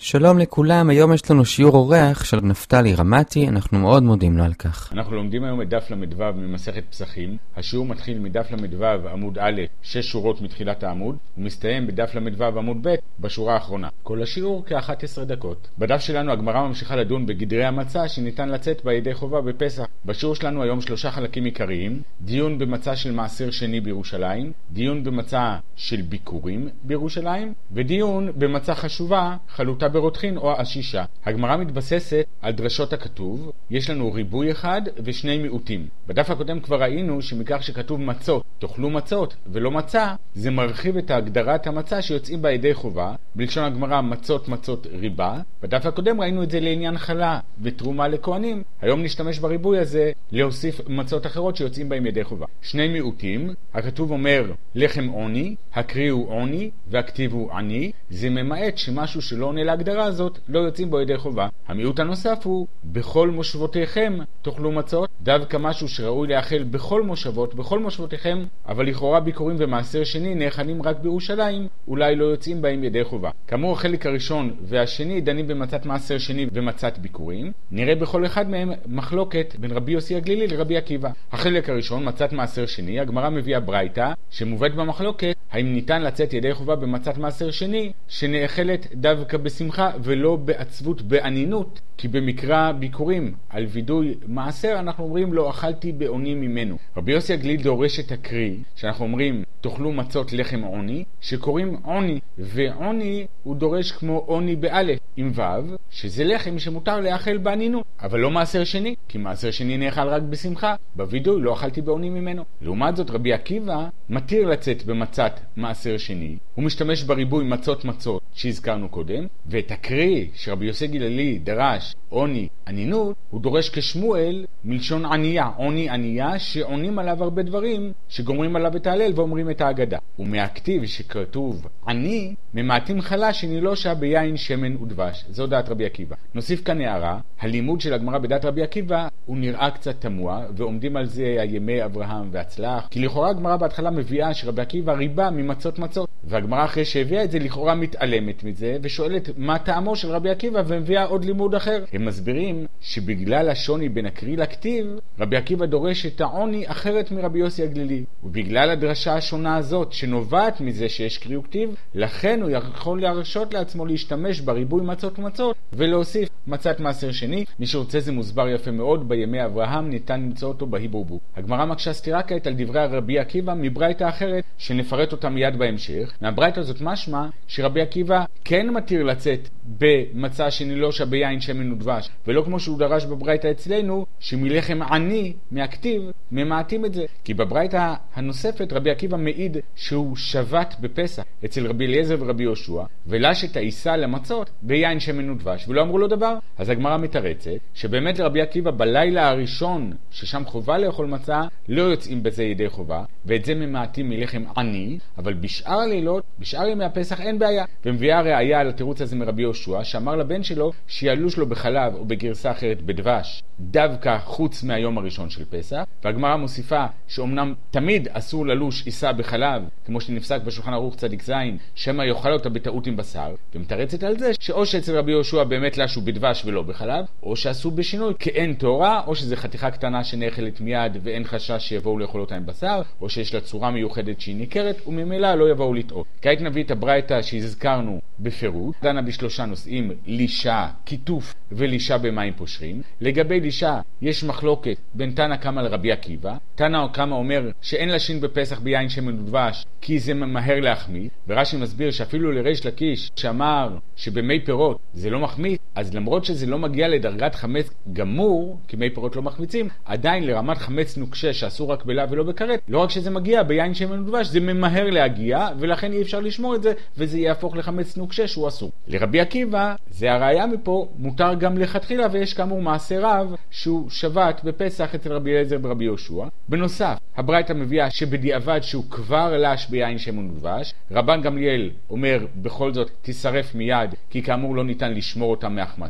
שלום לכולם, היום יש לנו שיעור אורח של נפתלי רמתי, אנחנו מאוד מודים לו על כך. אנחנו לומדים היום את דף ל"ו ממסכת פסחים. השיעור מתחיל מדף ל"ו עמוד א', 6 שורות מתחילת העמוד, ומסתיים בדף ל"ו עמוד ב' בשורה האחרונה. כל השיעור כ-11 דקות. בדף שלנו הגמרא ממשיכה לדון בגדרי המצה שניתן לצאת בידי חובה בפסח. בשיעור שלנו היום 3 חלקים עיקריים: דיון במצה של מעשר שני בירושלים, דיון במצה של ביקורים בירושלים, ודיון במצה חשובה, חלוטה ברותחין או עשישה. הגמרא מתבססת על דרשות הכתוב. יש לנו ריבוי אחד ושני מיעוטים. בדף הקודם כבר ראינו שמכך שכתוב מצות, תאכלו מצות ולא מצה, זה מרחיב את הגדרת המצה שיוצאים בה ידי חובה. בלשון הגמרא מצות ריבה. בדף הקודם ראינו את זה לעניין חלה ותרומה לכהנים. היום נשתמש בריבוי הזה להוסיף מצות אחרות שיוצאים בהם ידי חובה. שני מיעוטים, הכתוב אומר לחם עוני, הקריאו עוני והכתיבו עני. זה ממעט שמשהו שלא עונה להגדרה הזאת לא יוצאים בו ידי חובה. המיעוט הנוסף הוא בכל מושבותיכם תאכלו מצות, דווקא משהו שראוי לאכול בכל מושבות, בכל מושבותיכם, אבל לכאורה ביקורים ומעשר שני נאכלים רק בירושלים, אולי לא יוצאים בהם ידי חובה. כאמור, החלק הראשון והשני דנים במצת מעשר שני ומצת ביקורים. נראה בכל אחד מהם מחלוקת בין רבי יוסי הגלילי לרבי עקיבא. החלק הראשון, מצת מעשר שני, הגמרא מביאה ברייתא שמובאת במחלוקת האם ניתן לצאת ידי חובה במצת מעשר שני שנאכלת דווקא בשמחה ולא בעצבות בענינות, כי במקרא ביקורים על וידוי מעשר אנחנו אומרים לא אכלתי בעוני ממנו. רבי יוסי הגליל דורש את הקריא שאנחנו אומרים תאכלו מצות לחם עוני, שקוראים עוני, ועוני הוא דורש כמו עוני באלף עם וו, שזה לחם שמותר לאכול בענינות, אבל לא מעשר שני, כי מעשר שני נאכל רק בשמחה, בוידוי לא אכלתי בעוני ממנו. לעומת זאת רבי עקיבא מתיר לצאת במצת מעשר שני, הוא משתמש בריבוי מצות שהזכרנו קודם, ואת הקריא שרבי יוסי גלילי דרש עוני ענינות, הוא דורש כשמואל מלשון ענייה, עוני ענייה, שעונים עליו הרבה דברים שגומרים עליו את ההלל ואומרים את ההגדה. ומהכתיב שכתוב עני ממעטים חלה שנילושה ביין שמן ודבש. זו דעת רבי עקיבא. נוסיף כאן הערה, הלימוד של הגמרא בדעת רבי עקיבא הוא נראה קצת תמוה, ועומדים על זה הימי אברהם והצלח, כי לכאורה הגמרא בהתחלה מביאה שרבי עקיבא ריבה ממצות מצות, והגמרא אחרי שהביאה את זה לכאורה מתעלמת מזה ושואלת מה טעמו של רבי עקיבא ומביאה עוד לימוד אחר. הם מסבירים שבגלל השוני בין הקריא לכתיב רבי עקיבא דורש את העוני אחרת מרבי יוסי הגלילי, ובגלל הדרשה השונה הזאת שנובעת מזה שיש קריא וכתיב, לכן הוא יכול להרשות לעצמו להשתמש בריבוי מצות ולהוסיף מצת מעשר שני. מי שרוצה זה מוסבר יפה מאוד בימי אברהם, ניתן למצוא אותו בהיברו בוק. הגמרא מקשה סתירה כעת על דברי רבי עקיבא מברייתא אחרת שנפרט אותה מיד בהמשך. מהברייתא הזאת משמע שרבי עקיבא כן מתיר לצאת במצה שנילושה ביין שמן ודבש, ולא כמו שהוא דרש בברייתא אצלנו שמלחם עני מהכתיב ממעטים את זה, כי בברייתא הנוספת רבי עקיבא מעיד שהוא שבת בפסח אצל רבי אליעזר ורבי יהושע ולש את העיסה למצות ביין שמן ודבש ולא אמרו לו דבר. אז הגמרא מתרצת שבאמת לרבי עקיבא בלילה הראשון ששם חובה לאכול מצה לא יוצאים בזה ידי חובה, ואת זה ממעטים מלחם עני, אבל בשאר הלילות, בשאר ימי הפסח אין בעיה. ומביאה ראיה על התירוץ הזה מרבי יהושע שאמר לבן שלו שיעלוש לו בחלב או בגרסה אחרת בדבש דווקא חוץ מהיום הראשון של פסח. והגמרא מוסיפה שאומנם תמיד אסור ללוש עיסה בחלב כמו שנפסק בשולחן ערוך צדיק זין שמא יאכל אותה בטעות עם בשר, ומתרצת על זה שאו שאצל רבי יהושע באמת לשו בדבש ולא בחלב, או שעשו בשינוי כאין תורה, או שזה חתיכה קטנה שנאכלת מיד ואין חשש שיבואו לאכול אותה עם בשר, או שיש לה צורה מיוחדת שהיא ניכרת וממילא לא יבואו לטעות. כעת נביא את הברייתא שהזכרנו בפירוט. דנה בשלושה נושאים: לישה, כיתוף ולישה במים פושרים. לגבי לישה יש מחלוקת בין תנא קמא לרבי עקיבא. תנא קמא אומר שאין לשין בפסח ביין שמן ודבש כי זה ממהר להחמיץ, ורש"י מסביר שאפילו לריש לקיש שאמר שבמי פירות זה לא מחמיץ, אז למרות שזה לא מגיע לדרגת חמץ גמור, כי מי פירות לא מחמיצים, עדיין לרמת חמץ נוקשה שאסור רק בלב ולא בכרת, לא רק שזה מגיע ביין שמן ודבש, זה ממהר להגיע, ולכן אי אפשר לשמור את זה, וזה יהפוך לחמץ נוקשה שהוא אסור. לרבי עקיבא, זה הראיה מפה, מותר גם לכתחילה, ויש כאמור מעשר רב שהוא שבת בפסח אצל רבי אליעזר ורבי יהושע. בנוסף, הברייתא מביאה שבדיעבד שהוא כבר לש ביין שמן ודבש. רבן גמליאל אומר בכל זאת תשרף מיד, כי כאמור לא ניתן לשמור אותה מהחמצה.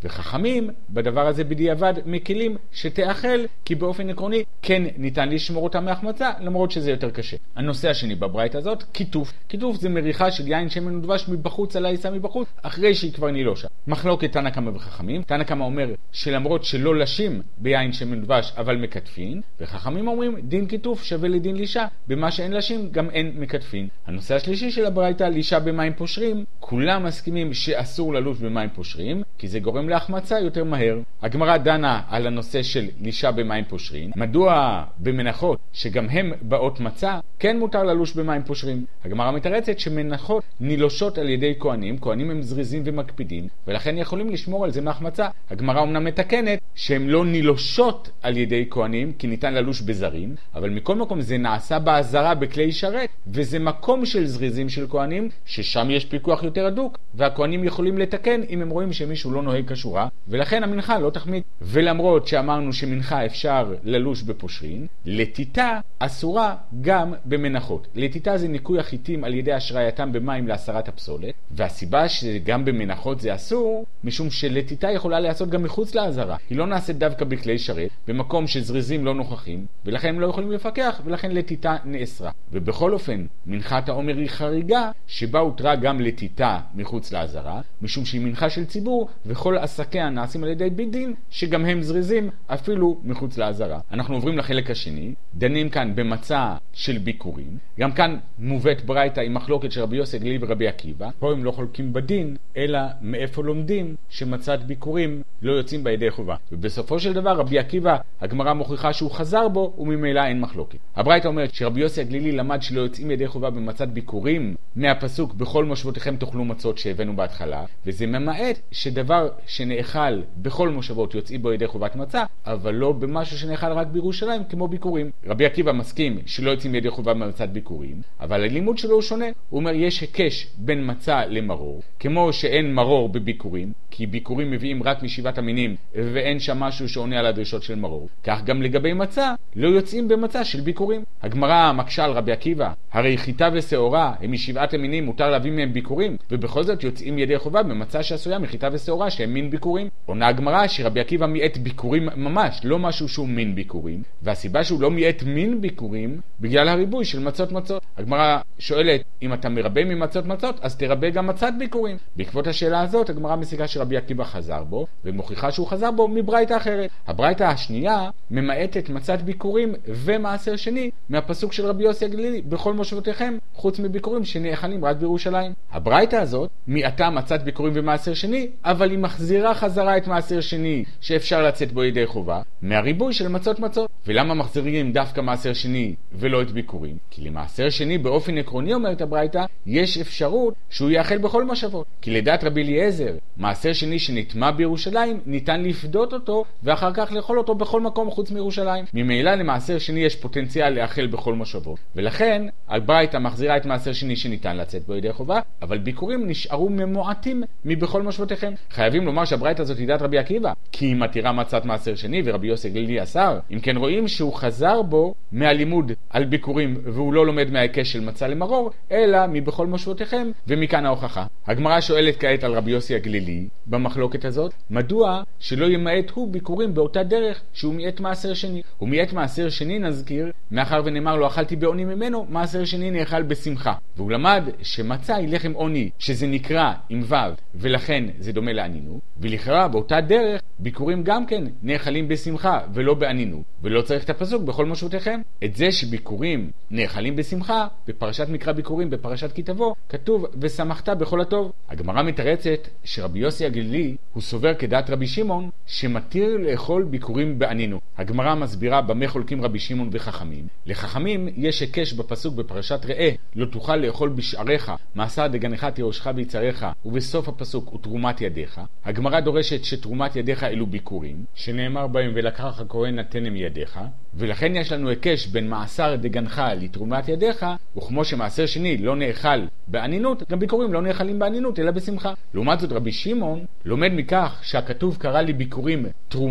וחכמים בדבר הזה בדיעבד מקילים שתאכל, כי באופן עקרוני כן ניתן לשמור אותה מהחמצה, למרות שזה יותר קשה. הנושא השני בברייתא הזאת, כיתוף. כיתוף זה מריחה של יין שמן ודבש מבחוץ על העיסה מבחוץ, אחרי שהיא כבר נילושה. מחלוקת תנא קמא וחכמים. תנא קמא אומר שלמרות שלא לשים ביין שמן ודבש אבל מקטפין, וחכמים אומרים דין כיתוף שווה לדין לישה, במה שאין לשים גם אין מקטפין. הנושא השלישי של הברייתא, לישה במים פושרים. כולם מסכימים שאסור ללוש במים פושרים, כי זה גורם להחמצה יותר מהר. הגמרא דנה על הנושא של לישה במים פושרים. מדוע במנחות שגם הם באות מצה כן מותר ללוש במים פושרים? הגמרא מתרצת שמנחות נילושות על ידי כהנים, כהנים הם זריזים ומקפידים, ולכן יכולים לשמור על זה מהחמצה. הגמרא אומנם מתקנת שהם לא נילושות על ידי כהנים, כי ניתן ללוש בזרים, אבל מכל מקום זה נעשה בעזרה בכלי שרת, וזה מקום של זריזים של כהנים, ששם יש פיקוח יותר הדוק, והכהנים יכולים לתקן אם הם רואים שמישהו לא נוהג כשורה, ולכן המנחה לא תחמיד. ולמרות שאמרנו שמנחה אפשר ללוש בפושרין, לטיטה אסורה גם במנחות. לטיטה זה ניקוי החיטים על ידי השרייתם במים להסרת הפסולת, והסיבה שגם במנחות זה אסור, משום שלטיטה יכולה לעשות גם מחוץ לעזרה. היא לא נעשית דווקא בכלי שרת, במקום שזריזים לא נוכחים, ולכן הם לא יכולים לפקח, ולכן לטיטה נאסרה. ובכל אופן, מנחת העומר היא חריגה, שבה הותרה גם לטיטה מחוץ לעזרה, משום שהיא מנחה של ציבור, וכל עסקיה נעשים על ידי בית דין, שגם הם זריזים אפילו מחוץ לעזרה. אנחנו עוברים לחלק השני, דנים כאן במצה של ביקורים. גם כאן מובאת ברייתא עם מחלוקת של רבי יוסי הגלילי ורבי עקיבא. פה הם לא חולקים בדין, אלא מאיפה לומדים שמצת ביקורים לא יוצאים בידי חובה. ובסופו של דבר רבי עקיבא, הגמרא מוכיחה שהוא חזר בו, וממילא אין מחלוקת. הברייתא אומרת שרבי יוסי הגלילי למד שלא יוצאים ידי חובה במצת ביקורים מהפסוק בכל מושבותיכם תאכלו מצות שהבאנו בהתחלה, וזה ממעט שדבר שנאכל בכל מושבות יוצאים בו ידי חובת מצה, אבל לא במשהו שנאכל רק בירושלים כמו ביקורים. רבי עקיבא מסכים שלא יוצאים ידי חובה במצת ביקורים, אבל הלימוד שלו הוא שונה. הוא אומר יש הקש בין מצה למרור, כמו שאין מרור בביקורים, כי ביקורים מביאים רק משבעת המינים ואין שם משהו שעונה על הדרישות של מרור. כך גם לגבי מצה, לא יוצאים במצה של ביקורים. הגמרא מקשה על רבי עקיבא, הרי חיטה ושעורה הם משבעת המינים, מותר להביא מהם ביקורים, ובכל זאת יוצאים ידי חובה במצה שעשויה מחיטה ושעורה שהם מין ביקורים. עונה הגמרא שרבי עקיבא מיעט ביקורים ממש, לא משהו שהוא מין ביקורים, והסיבה שהוא לא מיעט מין ביקורים בגלל הריבוי של מצות מצות. הגמרא שואלת, אם אתה מרבה ממצות מצות, אז תרבה גם מצת ביקורים. בעקבות השאלה הזאת, הגמרא מסיקה שרבי עקיבא חזר בו, ומוכיחה שהוא חזר בו מברייתא אחרת. הברייתא השנייה ממעטת מצת ביקורים ומעשר שני מהפסוק של רבי יוסי הגלילי, בכל מושבותיכם, חוץ מביקורים שנאכלים רק בירושלים. הברייתא הזאת מיעטה מצת ביקורים ומעשר שני, אבל היא מחזירה חזרה את מעשר שני שאפשר לצאת בו ידי חובה מהריבוי של מצות מצות. ולמה מחזירים דווקא מעשר שני ולא את ביקורים? כי למעשר שני באופן עקרוני, אומרת הברייתא, יש אפשרות שהוא יאכל בכל משבות. כי לדעת רבי אליעזר, מעשר שני שנטמע בירושלים ניתן לפדות אותו ואחר כך לאכול אותו בכל מקום חוץ מירושלים. ממילא למעשר שני יש פוטנציאל לאכול בכל משבות, ולכן הברייתא מחזירה את מעשר שני שניתן לצאת בו ידי חובה, אבל ביקורים נשארו ממועטים מבכל משבותיכם. חייבים לומר שהברייתא הזאת היא דעת רבי עקיבא, כי היא מתירה מצת מעשר שני ורבי יוסי הגלילי אסר. אם כן רואים שהוא חזר בו מהלימוד על ביקורים והוא לא לומד מההיקש של מצה למרור, אלא מבכל מושבותיכם, ומכאן ההוכחה. הגמרא שואלת כעת על רבי יוסי הגלילי במחלוקת הזאת, מדוע שלא ימעט הוא ביקורים באותה דרך שהוא מיעט מעשר שני? הוא מיעט מעשר שני, נזכיר, מאחר ונאמר לו אכלתי בעוני ממנו, מעשר שני נאכל בשמחה, והוא למד שמצה היא לחם עוני, שזה נקרא עם ו' ולכן זה דומה לענינות, ולכאורה באותה דרך ביקורים גם כן נאכלים בשמחה ולא בענינות, ולא צריך את הפסוק בכל מושבותיכם. את זה שביקורים נאכלים בשמחה בפרשת מקרא ביקורים בפרשת כי תבוא כתוב ושמחת בכל הטוב. הגמרא מתרצת שרבי יוסי הגלילי הוא סובר כדעת רבי שמעון שמתיר לאכול ביקורים בענינות. הגמרא מסבירה במה חולקים רבי שמעון וחכמים. לחכמים יש הקש בפסוק בפרשת ראה, לא תוכל לאכול בשעריך מעשר דגנך תירושך ביצריך, ובסוף הפסוק ותרומת ידיך. הגמרא דורשת שתרומת ידיך אלו ביקורים שנאמר בהם ולקח הכהן נתנם ידיך, ולכן יש לנו הקש בין מעשר דגנך לתרומת ידיך, וכמו שמעשר שני לא נאכל בענינות, גם ביקורים לא נאכלים בענינות אלא בשמחה. לעומת זאת רבי שמעון לומד מכך שהכתוב קרא לביקורים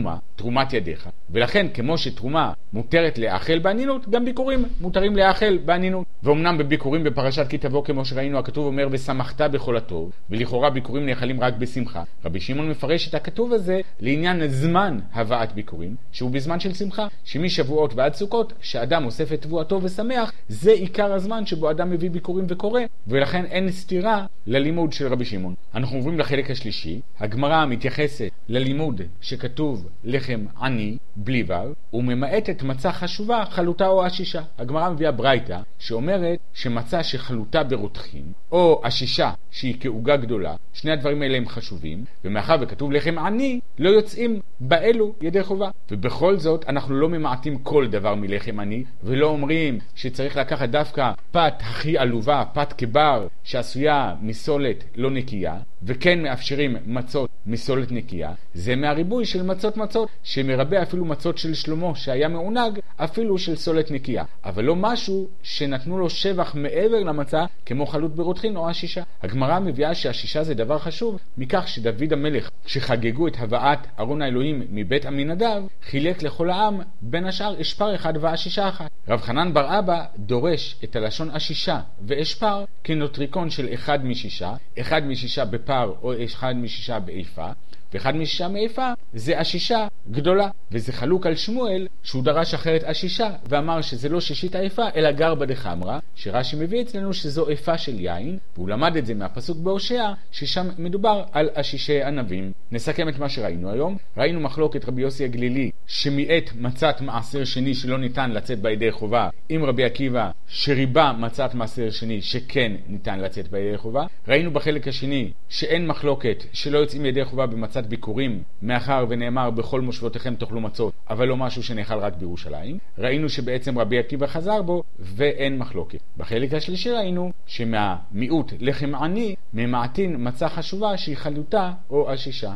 תרומת ידיך, ולכן כמו שתרומה מותרת לאכול בענינות, גם ביקורים מותרים לאכול בענינות. ואומנם בביקורים בפרשת כי תבוא כמו שראינו הכתוב אומר ושמחת בכל הטוב, ולכאורה ביקורים נאכלים רק בשמחה. רבי שמעון מפרש את הכתוב הזה לעניין זמן הבאת ביקורים, שהוא בזמן של שמחה, שמשבועות ועד סוכות, שאדם אוסף את תבואתו ושמח, זה עיקר הזמן שבו אדם מביא ביקורים וקורא, ולכן אין סתירה ללימוד של רבי שמעון. אנחנו עוברים לחלק השלישי. הגמרא מתייחסת ללימוד שכתוב לחם עני בלי וו, וממעטת מצה חשובה חלוטה או עשישה. הגמרא מביאה ברייתא שאומרת שמצה שחלוטה ברותחין או עשישה שהיא כעוגה גדולה, שני הדברים האלה הם חשובים, ומאחר וכתוב לחם עני לא יוצאים באלו ידי חובה. ובכל זאת אנחנו לא ממעטים כל דבר מלחם עני, ולא אומרים שצריך לקחת דווקא פת הכי עלובה, פת קבר שעשויה מסולת לא נקייה, וכן מאפשרים מצות מסולת נקייה. זה מהריבוי של מצות שמרבה אפילו מצות של שלמה שהיה מעונג אפילו של סולת נקייה, אבל לא משהו שנתנו לו שבח מעבר למצה כמו חלוט ברותחין או עשישה. הגמרא מביאה שהעשישה זה דבר חשוב מכך שדוד המלך שחגגו את הבאת ארון האלוהים מבית עמינדב חילק לכל העם בין השאר אשפר אחד ועשישה אחת. רב חנן בר אבא דורש את הלשון עשישה ואשפר כנוטריקון של אחד משישה, אחד משישה בפר או אחד משישה באיפה, ואחד משישה מאיפה זה עשישה גדולה, וזה חלוק על שמואל שהוא דרש אחרת עשישה ואמר שזה לא שישית האיפה אלא גרבא דחמרא, שרש"י מביא אצלנו שזו איפה של יין, והוא למד את זה מהפסוק בהושע ששם מדובר על עשישי ענבים. נסכם את מה שראינו היום. ראינו מחלוקת רבי יוסי הגלילי שמיעט מצת מעשר שני שלא ניתן לצאת בידי חובה עם רבי עקיבא שריבה מצת מעשר שני שכן ניתן לצאת בידי חובה. ראינו בחלק השני שאין מחלוקת שלא יוצאים ידי חובה במצת ביקורים מאחר ונאמר בכל מושבותיכם תאכלו מצות, אבל לא משהו שנאכל רק בירושלים. ראינו שבעצם רבי עקיבא חזר בו ואין מחלוקת. בחלק השלישי ראינו שמהמיעוט לחם עני ממעטין מצה חשובה שהיא חלוטה או עשישה.